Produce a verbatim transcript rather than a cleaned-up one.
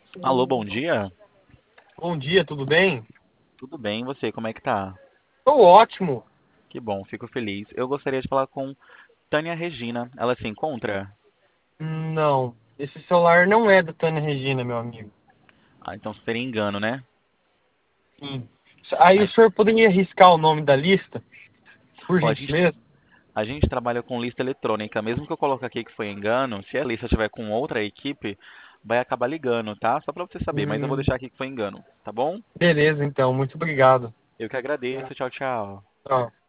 Alô, bom dia? Bom dia, tudo bem? Tudo bem, e você, como é que tá? Tô ótimo. Que bom, fico feliz. Eu gostaria de falar com Tânia Regina. Ela se encontra? Não, esse celular não é da Tânia Regina, meu amigo. Ah, então seria engano, né? Sim. Aí A, o senhor poderia riscar o nome da lista, por ó, a gente, gentileza? a gente trabalha com lista eletrônica. Mesmo que eu coloque aqui que foi engano, se a lista estiver com outra equipe, vai acabar ligando, tá? Só pra você saber, mas eu vou Hum, deixar aqui que foi engano, tá bom? beleza, então. Muito obrigado. Eu que agradeço. Tchau, tchau. Tchau.